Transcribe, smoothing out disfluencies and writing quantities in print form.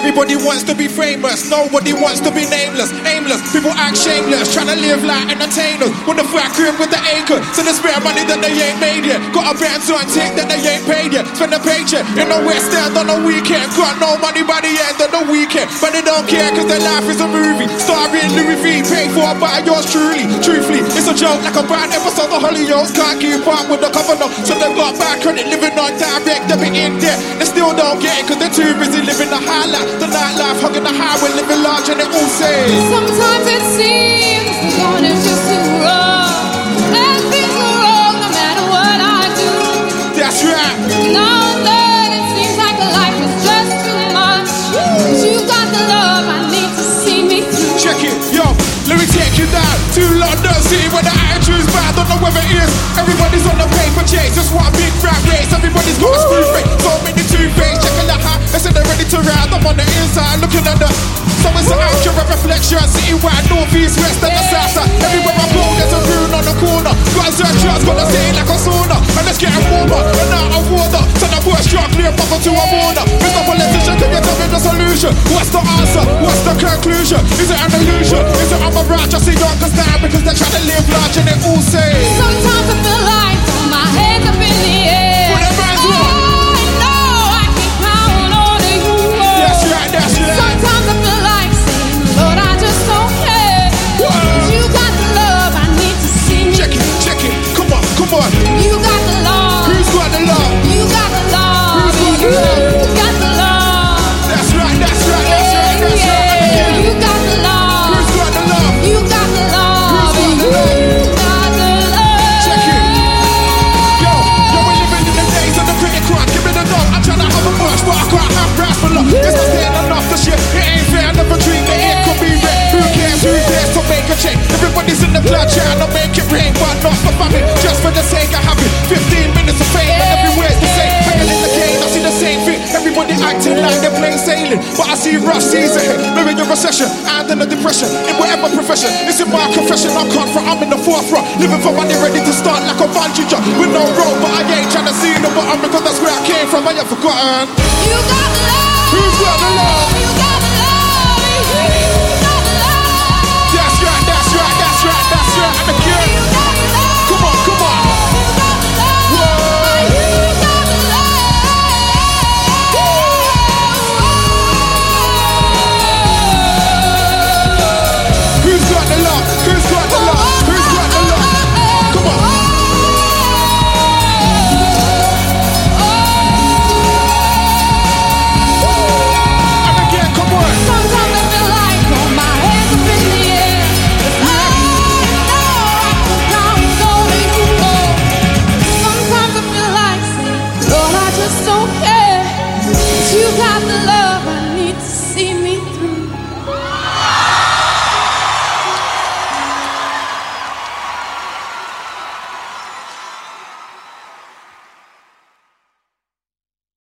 Everybody wants to be famous, nobody wants to be nameless. Aimless, people act shameless, trying to live like entertainers. With the fat crib with the acre, so they spare money that they ain't made yet. Got a band on tick that they ain't paid yet. Spend a paycheck in the West End on the weekend. Got no money by the end of the weekend, but they don't care cause their life is a movie. Starring Louis V, paid for by yours truly. Truthfully, it's a joke like a bad episode of Hollyoaks. Can't keep up with the cover no, so they've got bad credit, living on direct debit in debt. They still don't get it cause they're too busy living the high life. The nightlife, hugging the highway, living large and it all says sometimes it seems the going is just too rough. And things are wrong no matter what I do. That's right. Now and then it seems like life is just too much. But you got the love I need to see me through. Check it, yo, let me take you down to London City where the attitude's bad. Don't know whether it is. Everybody's on the paper chase, just one big fat race. Everybody's got a screw face, so many two-face. Checking the hat, they say they're ready to ride. I'm on the inside looking at the. So it's an accurate reflection, city-wide, north, east, west, and the south side. Everywhere I go, there's a rune on the corner. Got a search, got to stay like a sauna. And let's get it warmer, and out of water. Send a bush truck, clear buffer to a border. Mr. Politician, can you tell me the solution? What's the answer? What's the conclusion? Is it an illusion? Is it I'm a rat? Just a younger stand because they're trying to live large and they all say sometimes I feel like throwing my hands up in the air. Put it back to it. I know I can count on you. That's right, that's right. Sometimes I feel like saying, Lord, I just don't care. You got the love I need to see me. Check it, come on, come on. You got the love. Who's got the love? You got the love. Who's got the love? You got the love. That's right, that's right, that's right, that's right. You got the love. Who's got the love? You got the love. Who's got the love? You got the love. Check it. Yo, we're living in the days of the pretty crowd. Give me the dog. I'm trying to have a bush, but I can't have brass for love. It's not saying enough to shit. It ain't fair, never dream that it could be red. Who cares? Who dares to make a check? Everybody's in the club trying to make it rain, but not for famine. Just for the sake of having 15 minutes of fame, and everywhere's the same. Hanging in the game, I see the same thing. Everybody acting like they're plain sailing, but I see rough seas ahead. Maybe a recession and then a depression. In whatever profession, it's in my confession. I'm confident, I'm in the forefront, living for money, ready to start like a bungee jump with no rope, but I ain't trying to see the bottom because that's where I came from. I ain't forgotten. You got the love. Who's got the love? You got